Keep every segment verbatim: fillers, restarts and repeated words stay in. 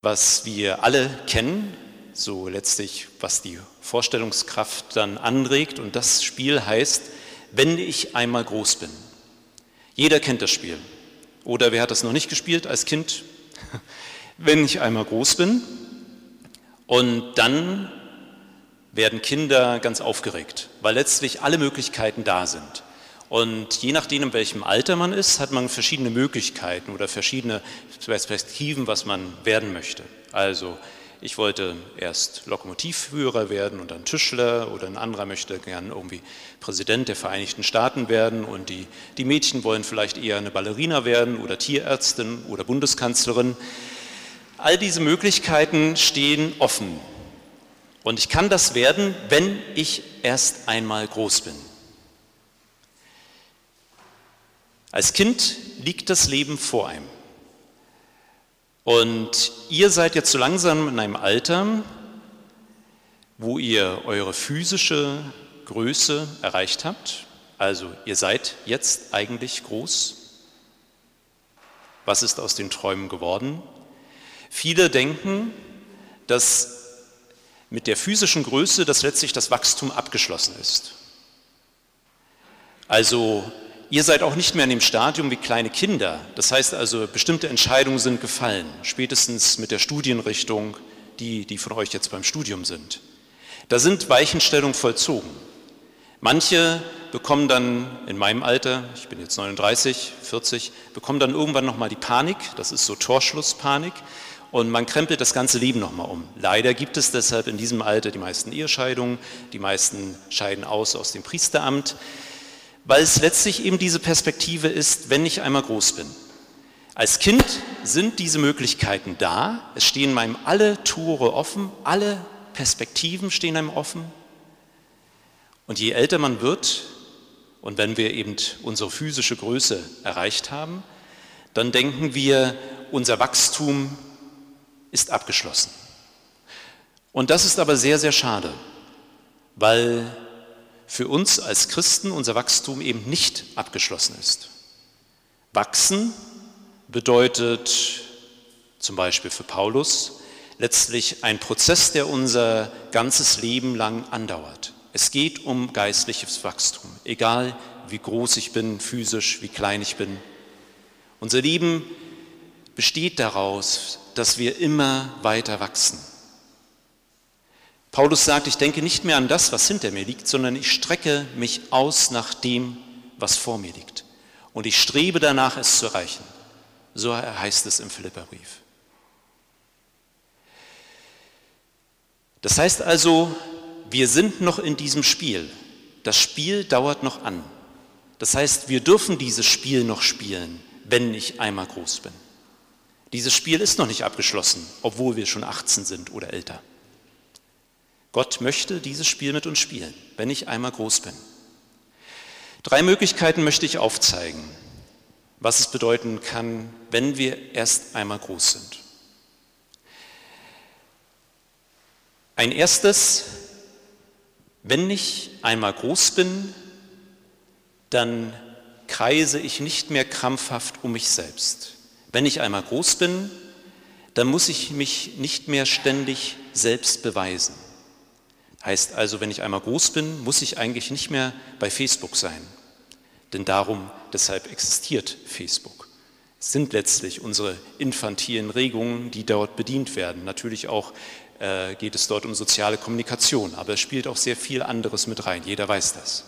was wir alle kennen, so letztlich, was die Vorstellungskraft dann anregt. Und das Spiel heißt, wenn ich einmal groß bin. Jeder kennt das Spiel. Oder wer hat das noch nicht gespielt als Kind? Wenn ich einmal groß bin. Und dann werden Kinder ganz aufgeregt, weil letztlich alle Möglichkeiten da sind. Und je nachdem, in welchem Alter man ist, hat man verschiedene Möglichkeiten oder verschiedene Perspektiven, was man werden möchte. Also ich wollte erst Lokomotivführer werden und dann Tischler, oder ein anderer möchte gern irgendwie Präsident der Vereinigten Staaten werden, und die, die Mädchen wollen vielleicht eher eine Ballerina werden oder Tierärztin oder Bundeskanzlerin. All diese Möglichkeiten stehen offen. Und ich kann das werden, wenn ich erst einmal groß bin. Als Kind liegt das Leben vor einem. Und ihr seid jetzt so langsam in einem Alter, wo ihr eure physische Größe erreicht habt. Also ihr seid jetzt eigentlich groß. Was ist aus den Träumen geworden? Viele denken, dass mit der physischen Größe, dass letztlich das Wachstum abgeschlossen ist. Also ihr seid auch nicht mehr in dem Stadium wie kleine Kinder. Das heißt also, bestimmte Entscheidungen sind gefallen, spätestens mit der Studienrichtung, die, die von euch jetzt beim Studium sind. Da sind Weichenstellungen vollzogen. Manche bekommen dann in meinem Alter, ich bin jetzt neununddreißig, vierzig, bekommen dann irgendwann nochmal die Panik, das ist so Torschlusspanik, und man krempelt das ganze Leben nochmal um. Leider gibt es deshalb in diesem Alter die meisten Ehescheidungen, die meisten scheiden aus aus dem Priesteramt, weil es letztlich eben diese Perspektive ist, wenn ich einmal groß bin. Als Kind sind diese Möglichkeiten da, es stehen einem alle Tore offen, alle Perspektiven stehen einem offen. Und je älter man wird, und wenn wir eben unsere physische Größe erreicht haben, dann denken wir, unser Wachstum ist abgeschlossen. Und das ist aber sehr, sehr schade, weil für uns als Christen unser Wachstum eben nicht abgeschlossen ist. Wachsen bedeutet zum Beispiel für Paulus letztlich ein Prozess, der unser ganzes Leben lang andauert. Es geht um geistliches Wachstum, egal wie groß ich bin, physisch, wie klein ich bin. Unser Leben besteht daraus, dass wir immer weiter wachsen. Paulus sagt, ich denke nicht mehr an das, was hinter mir liegt, sondern ich strecke mich aus nach dem, was vor mir liegt. Und ich strebe danach, es zu erreichen. So heißt es im Philipperbrief. Das heißt also, wir sind noch in diesem Spiel. Das Spiel dauert noch an. Das heißt, wir dürfen dieses Spiel noch spielen, wenn ich einmal groß bin. Dieses Spiel ist noch nicht abgeschlossen, obwohl wir schon achtzehn sind oder älter. Gott möchte dieses Spiel mit uns spielen, wenn ich einmal groß bin. Drei Möglichkeiten möchte ich aufzeigen, was es bedeuten kann, wenn wir erst einmal groß sind. Ein erstes, wenn ich einmal groß bin, dann kreise ich nicht mehr krampfhaft um mich selbst. Wenn ich einmal groß bin, dann muss ich mich nicht mehr ständig selbst beweisen. Heißt also, wenn ich einmal groß bin, muss ich eigentlich nicht mehr bei Facebook sein. Denn darum, deshalb existiert Facebook. Es sind letztlich unsere infantilen Regungen, die dort bedient werden. Natürlich auch äh, geht es dort um soziale Kommunikation, aber es spielt auch sehr viel anderes mit rein. Jeder weiß das.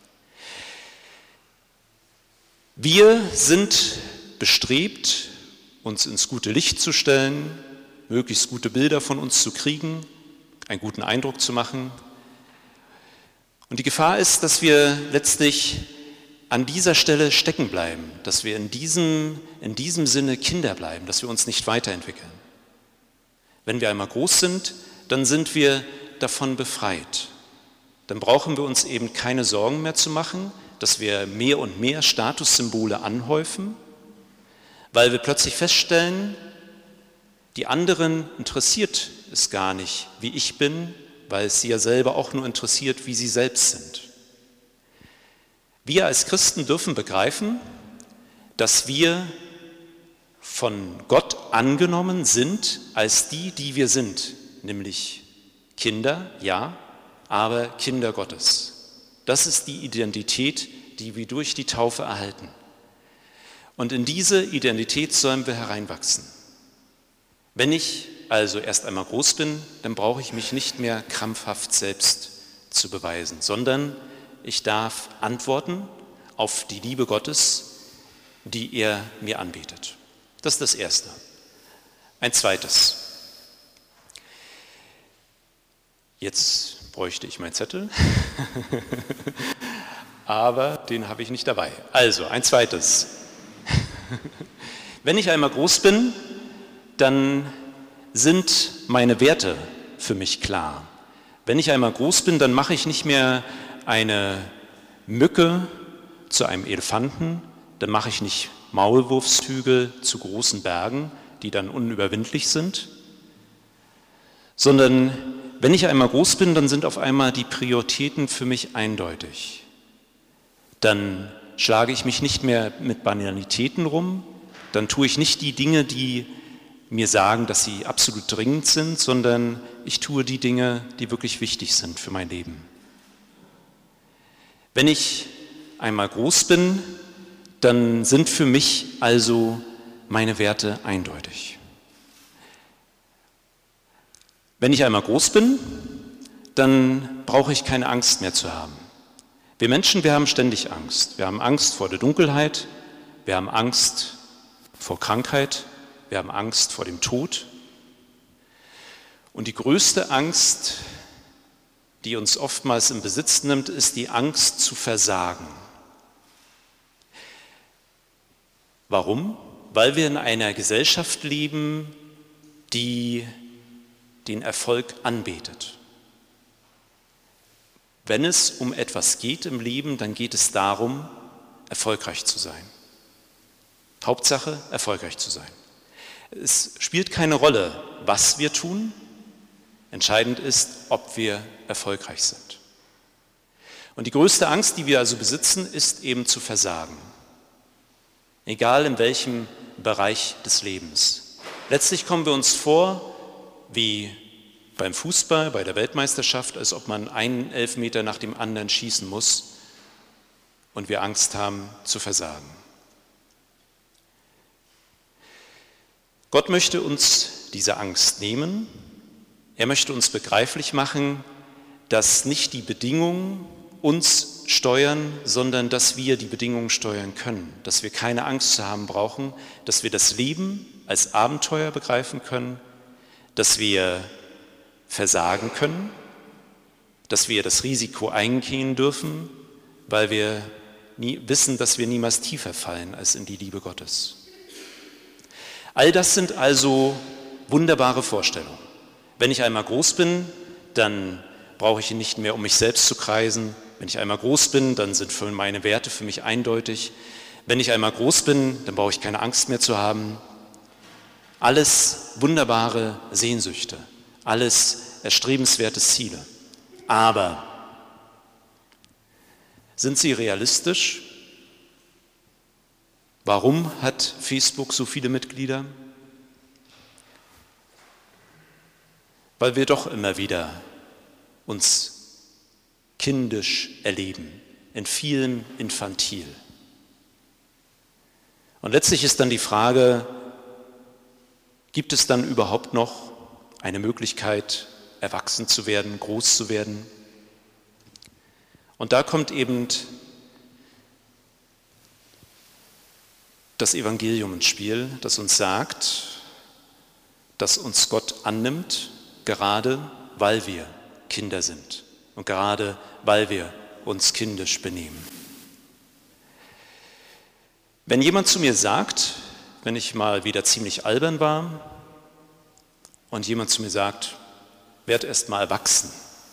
Wir sind bestrebt, uns ins gute Licht zu stellen, möglichst gute Bilder von uns zu kriegen, einen guten Eindruck zu machen. Und die Gefahr ist, dass wir letztlich an dieser Stelle stecken bleiben, dass wir in diesem, in diesem Sinne Kinder bleiben, dass wir uns nicht weiterentwickeln. Wenn wir einmal groß sind, dann sind wir davon befreit. Dann brauchen wir uns eben keine Sorgen mehr zu machen, dass wir mehr und mehr Statussymbole anhäufen, weil wir plötzlich feststellen, die anderen interessiert es gar nicht, wie ich bin, weil es sie ja selber auch nur interessiert, wie sie selbst sind. Wir als Christen dürfen begreifen, dass wir von Gott angenommen sind als die, die wir sind, nämlich Kinder, ja, aber Kinder Gottes. Das ist die Identität, die wir durch die Taufe erhalten. Und in diese Identität sollen wir hereinwachsen. Wenn ich also erst einmal groß bin, dann brauche ich mich nicht mehr krampfhaft selbst zu beweisen, sondern ich darf antworten auf die Liebe Gottes, die er mir anbietet. Das ist das Erste. Ein zweites. Jetzt bräuchte ich meinen Zettel, aber den habe ich nicht dabei. Also, ein zweites. Wenn ich einmal groß bin, dann sind meine Werte für mich klar. Wenn ich einmal groß bin, dann mache ich nicht mehr eine Mücke zu einem Elefanten, dann mache ich nicht Maulwurfshügel zu großen Bergen, die dann unüberwindlich sind, sondern wenn ich einmal groß bin, dann sind auf einmal die Prioritäten für mich eindeutig. Dann schlage ich mich nicht mehr mit Banalitäten rum, dann tue ich nicht die Dinge, die mir sagen, dass sie absolut dringend sind, sondern ich tue die Dinge, die wirklich wichtig sind für mein Leben. Wenn ich einmal groß bin, dann sind für mich also meine Werte eindeutig. Wenn ich einmal groß bin, dann brauche ich keine Angst mehr zu haben. Wir Menschen, wir haben ständig Angst. Wir haben Angst vor der Dunkelheit, wir haben Angst vor Krankheit, wir haben Angst vor dem Tod. Und die größte Angst, die uns oftmals in Besitz nimmt, ist die Angst zu versagen. Warum? Weil wir in einer Gesellschaft leben, die den Erfolg anbetet. Wenn es um etwas geht im Leben, dann geht es darum, erfolgreich zu sein. Hauptsache, erfolgreich zu sein. Es spielt keine Rolle, was wir tun. Entscheidend ist, ob wir erfolgreich sind. Und die größte Angst, die wir also besitzen, ist eben zu versagen. Egal in welchem Bereich des Lebens. Letztlich kommen wir uns vor wie beim Fußball, bei der Weltmeisterschaft, als ob man einen Elfmeter nach dem anderen schießen muss und wir Angst haben zu versagen. Gott möchte uns diese Angst nehmen. Er möchte uns begreiflich machen, dass nicht die Bedingungen uns steuern, sondern dass wir die Bedingungen steuern können, dass wir keine Angst zu haben brauchen, dass wir das Leben als Abenteuer begreifen können, dass wir versagen können, dass wir das Risiko eingehen dürfen, weil wir nie wissen, dass wir niemals tiefer fallen als in die Liebe Gottes. All das sind also wunderbare Vorstellungen. Wenn ich einmal groß bin, dann brauche ich nicht mehr, um mich selbst zu kreisen. Wenn ich einmal groß bin, dann sind für meine Werte für mich eindeutig. Wenn ich einmal groß bin, dann brauche ich keine Angst mehr zu haben. Alles wunderbare Sehnsüchte, alles erstrebenswerte Ziele. Aber sind sie realistisch? Warum hat Facebook so viele Mitglieder? Weil wir doch immer wieder uns kindisch erleben, in vielem infantil. Und letztlich ist dann die Frage, gibt es dann überhaupt noch eine Möglichkeit, erwachsen zu werden, groß zu werden? Und da kommt eben das Evangelium ins Spiel, das uns sagt, dass uns Gott annimmt, gerade weil wir Kinder sind und gerade weil wir uns kindisch benehmen. Wenn jemand zu mir sagt, wenn ich mal wieder ziemlich albern war und jemand zu mir sagt, werd erst mal erwachsen,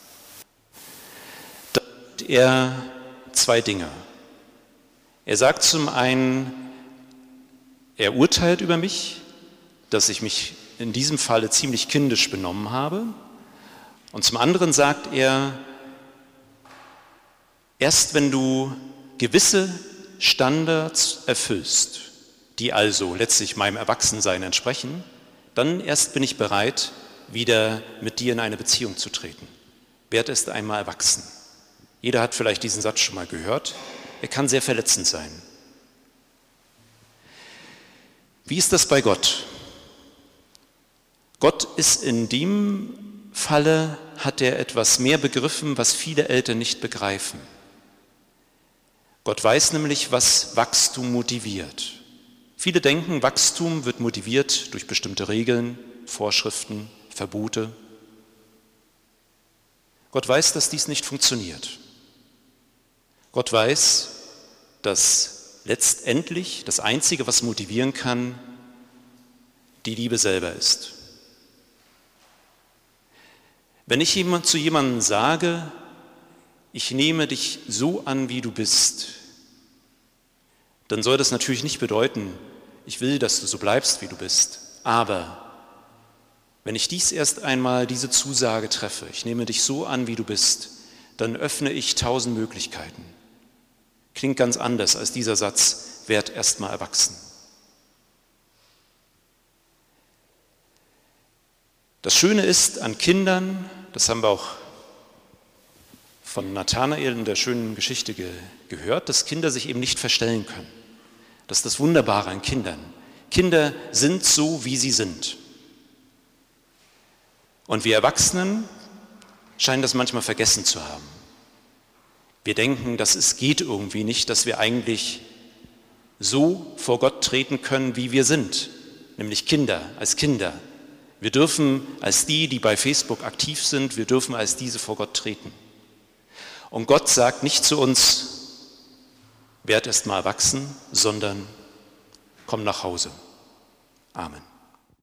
dann sagt er zwei Dinge. Er sagt zum einen, er urteilt über mich, dass ich mich in diesem Falle ziemlich kindisch benommen habe. Und zum anderen sagt er, erst wenn du gewisse Standards erfüllst, die also letztlich meinem Erwachsensein entsprechen, dann erst bin ich bereit, wieder mit dir in eine Beziehung zu treten. Werd erst einmal erwachsen. Jeder hat vielleicht diesen Satz schon mal gehört. Er kann sehr verletzend sein. Wie ist das bei Gott? Gott ist in dem Falle, hat er etwas mehr begriffen, was viele Eltern nicht begreifen. Gott weiß nämlich, was Wachstum motiviert. Viele denken, Wachstum wird motiviert durch bestimmte Regeln, Vorschriften, Verbote. Gott weiß, dass dies nicht funktioniert. Gott weiß, dass letztendlich das Einzige, was motivieren kann, die Liebe selber ist. Wenn ich jemand zu jemandem sage, ich nehme dich so an, wie du bist, dann soll das natürlich nicht bedeuten, ich will, dass du so bleibst, wie du bist. Aber wenn ich dies erst einmal, diese Zusage treffe, ich nehme dich so an, wie du bist, dann öffne ich tausend Möglichkeiten. Klingt ganz anders als dieser Satz, werd erst mal erwachsen. Das Schöne ist an Kindern, das haben wir auch von Nathanael in der schönen Geschichte ge- gehört, dass Kinder sich eben nicht verstellen können. Das ist das Wunderbare an Kindern. Kinder sind so, wie sie sind. Und wir Erwachsenen scheinen das manchmal vergessen zu haben. Wir denken, dass es geht irgendwie nicht, dass wir eigentlich so vor Gott treten können, wie wir sind, nämlich Kinder, als Kinder. Wir dürfen als die, die bei Facebook aktiv sind, wir dürfen als diese vor Gott treten. Und Gott sagt nicht zu uns, werd erst mal erwachsen, sondern komm nach Hause. Amen.